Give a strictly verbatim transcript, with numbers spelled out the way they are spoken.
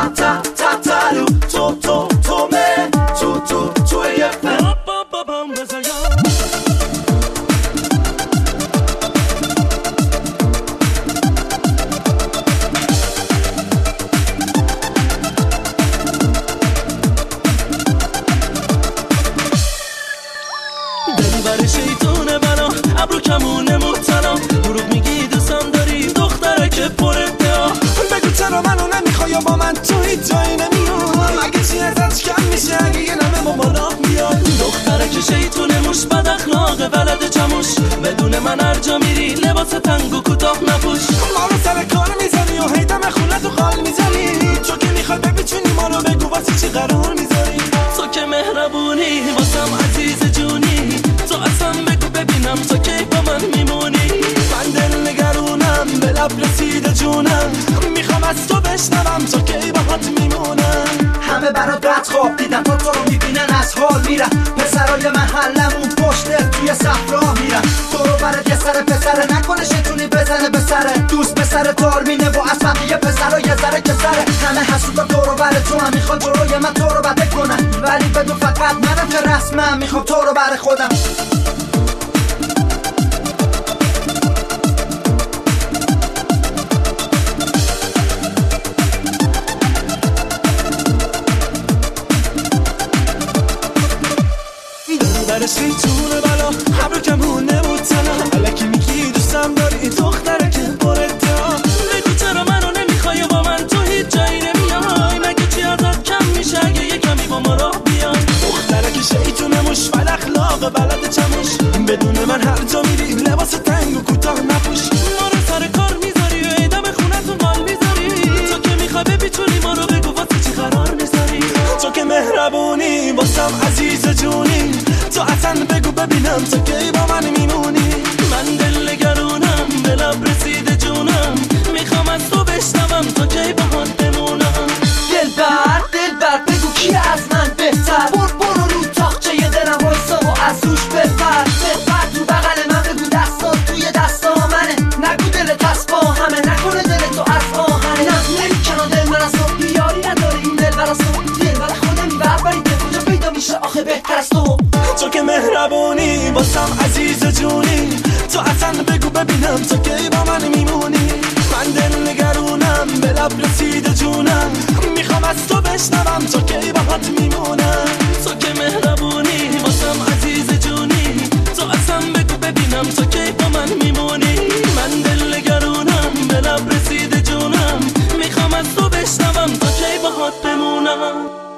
ta ta ta ta lu to to to me to to to ye fe دلبر شیطونه بنا ابرو کمونه مبتلا دروغ میگی دوستم داری دختره که پر ادعا بگو چرا منو نمیخوای با من تو هیچ جایی نمیای مگه چی ازش کم میشه اگه یه نمه با ما راه میاد دختره که شیطونه موش بد اخلاقه ولد چموش بدون من هر جا میری لباس تنگ و کوتاه نپوش ما رو سر کار میزنی و هی دم خونه تو خال میزنی تو که میخوای ببیچونی ما رو بگو واسه چی قرار میذاری تو که مهربونی واسم عزیز جونی تو اصلا بگو ببینم تو کی با من میمونی من دل نگرونم به لب رسیده جونم میخوام از تو بشنوم تو کی باهات میمونم همه برات بد خواب دیدن تا تو رو میبینن از حال میرن پسرای محلمون پشت توی صحرا میرن تو رو برات یه سر پسره نکنه شیطونی بزنه به سره دوست پسر دار مینه و از بقیه پسرا یه ذره که سره همه حسودا تو رو بر تو هم میخوان جلوی من تو رو بده کنن ولی بدون فقط منم که رسمم میخوام تو رو بر خودم در شیطونه بلا ابرو کمونه مبتلا الکی میگی دوستم داری دختره که پر ادعا بگو چرا منو نمیخوای با من تو هیچ جایی نمیای مگه چی ازت کم میشه اگه یه کمی با ما راه بیای دختره که شیطونه مش بد اخلاق بلد چموش بدون من هر جا میری لباس تنگ و کوتاه نپوش ما رو سر کار میذاری و ایدم خونتون قال میذاری تو که میخوای بپیچونی ما رو بگو واسه چی قرار میذاری تو که مهربونی واسم عزیز جونی تو اصلا بگو ببینم تو کی با من میمونی من دل نگرونم به لب رسیده جونم میخوام از تو بشنوم تو کی باهات بمونم دلبر دلبر بگو کی از من بهتر بر برو رو تاقچه یه دلم وایسا و از روش بپر بپر تو بغل من بگو دستا توی دستا منه نگو دلت از با همه نکنه دل تو از آهنه نه نمیکنه دل من از تو بیاری نداره این دل بر از تو دل بر خودمی بربری به کجا پیدا میشه آخه بهتر از تو تو که مهربونی واسم عزیز جونی تو اصلا بگو ببینم تو کی با من میمونی من دل نگرونم به لب رسیده جونم میخوام از تو بشنوم تو کی باهات میمونم تو که مهربونی واسم عزیز جونی تو اصلا بگو ببینم تو کی با من میمونی من دل نگرونم به لب رسیده جونم میخوام از تو بشنوم تو کی باهات بمونم